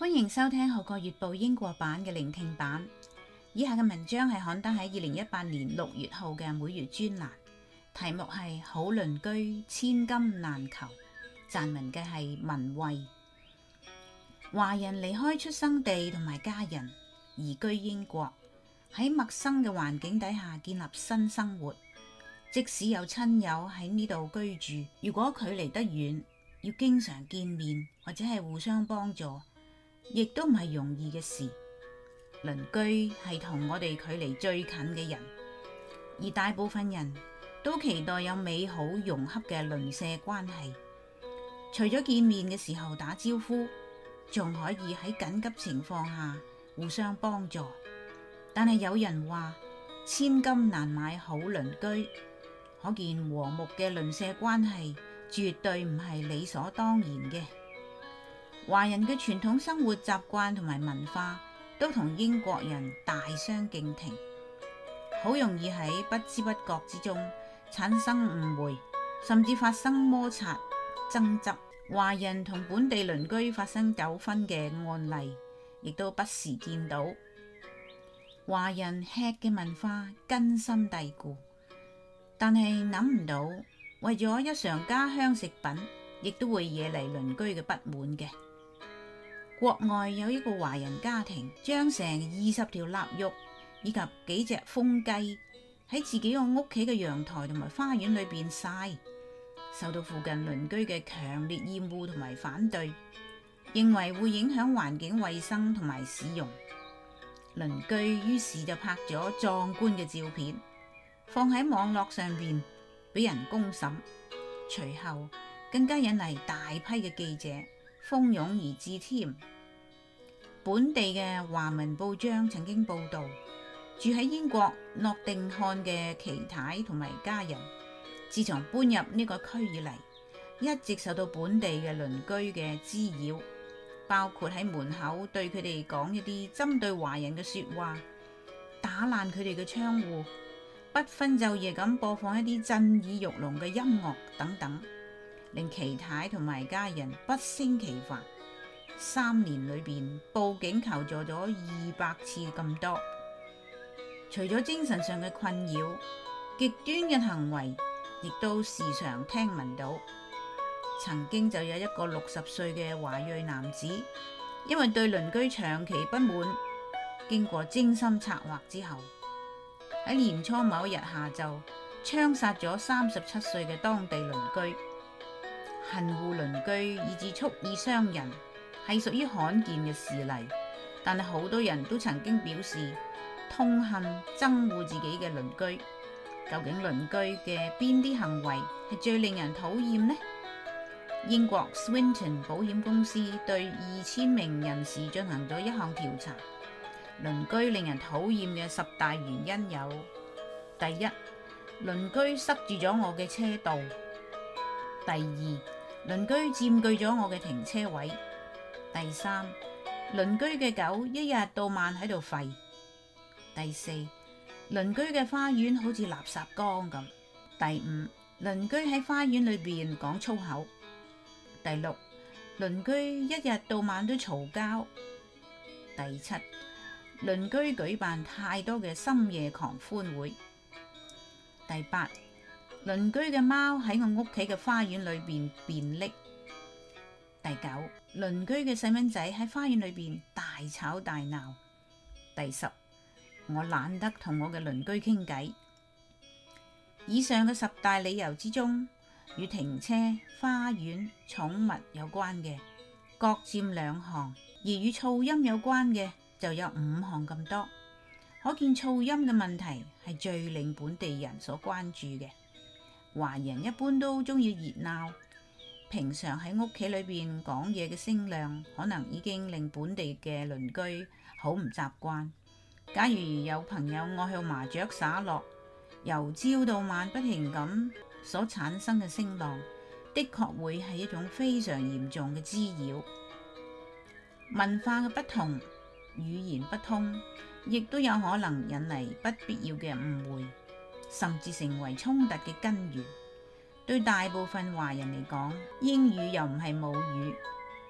歡迎收聽《號角月報》英國版嘅聆聽版。以下嘅文章係刊登喺2018年6月號嘅每月專欄，題目係《好鄰居千金難求》，撰文嘅係文慧。華人離開出生地同埋家人，移居英國，喺陌生嘅環境底下建立新生活。即使有親友喺呢度居住，如果距離得遠，要經常見面或者係互相幫助，亦都唔係容易嘅事。鄰居係同我哋距離最近嘅人，而大部分人都期待有美好融洽嘅鄰舍關係。除咗見面嘅時候打招呼，仲可以喺緊急情況下互相幫助。但係有人話千金難買好鄰居，可見和睦嘅鄰舍關係絕對唔係理所當然嘅。華人嘅傳統生活習慣同埋文化都同英國人大相徑庭，好容易喺不知不覺之中產生誤會，甚至發生摩擦爭執。華人同本地鄰居發生糾紛嘅案例亦都不時見到。華人吃嘅文化根深蒂固，但係諗唔到為咗一嘗家鄉食品，亦都會惹嚟鄰居嘅不滿嘅。國外有一個華人家庭，將成20條臘肉以及幾隻瘋雞喺自己個屋企嘅陽台同埋花園裏邊曬，受到附近鄰居嘅強烈厭惡同埋反對，認為會影響環境衛生同埋市容。鄰居於是就拍咗壯觀嘅照片，放喺網絡上邊俾人公審，隨後更加引嚟大批嘅記者蜂擁而至添。本地嘅華文報章曾經報道，住喺英國諾定漢嘅祁太同埋家人，自從搬入呢個區以嚟，一直受到本地嘅鄰居嘅滋擾，包括喺門口對佢哋講一啲針對華人嘅說話，打爛佢哋嘅窗戶，不分晝夜咁播放一啲震耳欲聾嘅音樂等等，令祁太同埋家人不勝其煩。3年裏邊報警求助咗200次咁多。除咗精神上嘅困擾，極端嘅行為亦都時常聽聞到。曾經就有一個60歲嘅華裔男子，因為對鄰居長期不滿，經過精心策劃之後，喺年初某一日下晝槍殺咗37歲嘅當地鄰居。恨惡鄰居以至蓄意傷人係屬於罕見嘅事例，但係好多人都曾經表示痛恨憎惡自己嘅鄰居。究竟鄰居嘅邊啲行為係最令人討厭呢？英國 Swinton 保險公司對2000名人士進行咗一項調查，鄰居令人討厭嘅10大原因有：第一，鄰居塞住咗我嘅車道；第二，鄰居佔據咗我嘅停車位；第三，鄰居嘅狗一日到晚喺度吠；第四，鄰居嘅花園好似垃圾缸咁；第五，鄰居喺花園裏邊講粗口；第六，鄰居一日到晚都嘈交；第七，鄰居舉辦太多嘅深夜狂歡會；第八，鄰居嘅貓喺我屋企嘅花園裏邊便溺；第九，鄰居嘅細蚊仔喺花園裏邊大吵大鬧；第十，我懶得同我嘅鄰居傾偈。以上嘅10大理由之中，與停車、花園、寵物有關嘅各佔2項，而與噪音有關嘅就有5項咁多。可見噪音嘅問題係最令本地人所關注嘅。華人一般都中意熱鬧，平常喺屋企裏邊講嘢嘅聲量，可能已經令本地嘅鄰居好唔習慣。假如有朋友愛向麻雀灑落，由朝到晚不停咁所產生嘅聲浪，的確會係一種非常嚴重嘅滋擾。文化嘅不同，語言不通，亦都有可能引嚟不必要嘅誤會，甚至成為衝突嘅根源。對大部分華人嚟講，英語又唔係母語，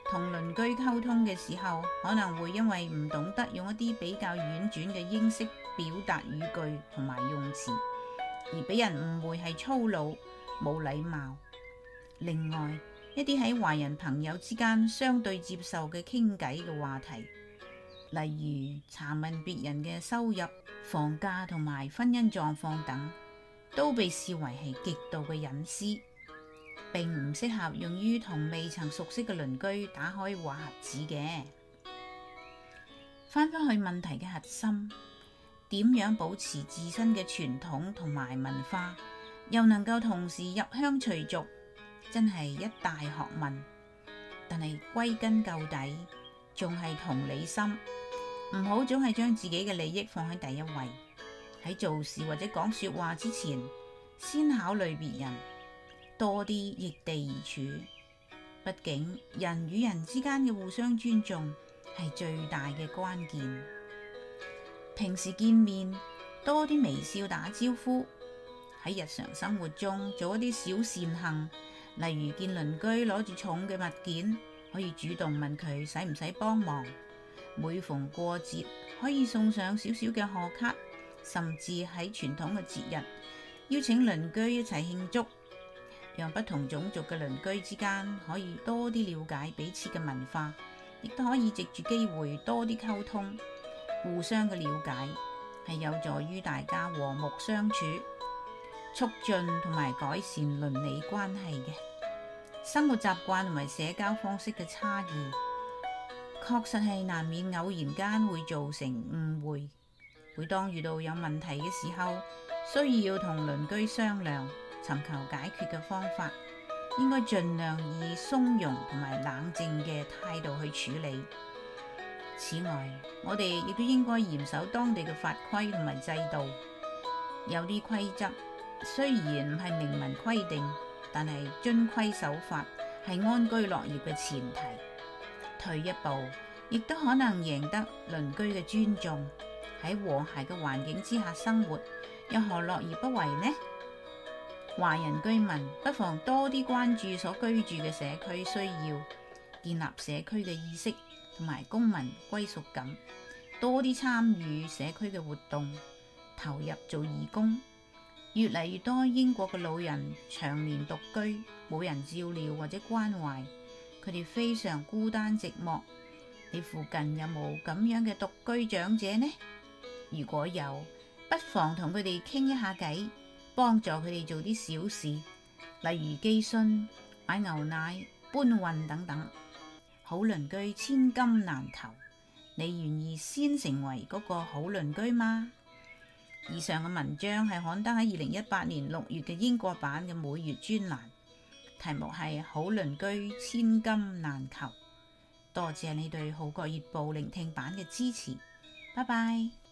同鄰居溝通嘅時候，可能會因為唔懂得用一啲比較婉轉嘅英式表達語句同埋用詞，而俾人誤會係粗魯、冇禮貌。另外，一啲喺華人朋友之間相對接受嘅傾偈嘅話題，例如查問別人嘅收入、房價同埋婚姻狀況等，都被視為係極度嘅隱私，並唔適合用於同未曾熟悉嘅鄰居打開話匣子嘅。翻返去問題嘅核心，點樣保持自身嘅傳統同埋文化，又能夠同時入鄉隨俗，真係一大學問。但係歸根究底，仲係同理心，唔好總係將自己嘅利益放喺第一位。喺做事或者講說話之前，先考慮別人，多啲易地而處。畢竟人與人之間嘅互相尊重係最大嘅關鍵。平時見面多啲微笑打招呼，喺日常生活中做一啲小善行，例如見鄰居攞住重嘅物件，可以主動問佢使唔使幫忙。每逢過節，可以送上少少嘅賀卡，甚至喺傳統嘅節日邀請鄰居一齊慶祝，讓不同種族嘅鄰居之間可以多啲了解彼此嘅文化，亦都可以藉住機會多啲溝通，互相嘅了解係有助於大家和睦相處，促進同埋改善鄰里關係嘅。生活習慣同埋社交方式嘅差異，確實係難免偶然間會造成誤會。每當遇到有問題嘅時候，需要同鄰居商量，尋求解決嘅方法，應該盡量以鬆容同埋冷靜嘅態度去處理。此外，我哋亦都應該嚴守當地嘅法規同埋制度。有啲規則雖然唔係明文規定，但係遵規守法係安居樂業嘅前提。退一步，亦都可能贏得鄰居嘅尊重。喺和諧嘅環境之下生活，又何樂而不為呢？華人居民不妨多啲關注所居住嘅社區需要，建立社區嘅意識同埋公民歸屬感，多啲參與社區嘅活動，投入做義工。越嚟越多英國嘅老人長年獨居，冇人照料或者關懷，佢哋非常孤單寂寞。你附近有冇咁樣嘅獨居長者呢？如果有，不妨同佢哋傾一下偈，幫助佢哋做啲小事，例如寄信、買牛奶、搬運等等。好鄰居千金難求，你願意先成為嗰個好鄰居嗎？以上嘅文章係刊登喺2018年6月嘅英國版嘅每月專欄，題目係好鄰居千金難求。多謝你對《號角月報》聆聽版嘅支持，拜拜。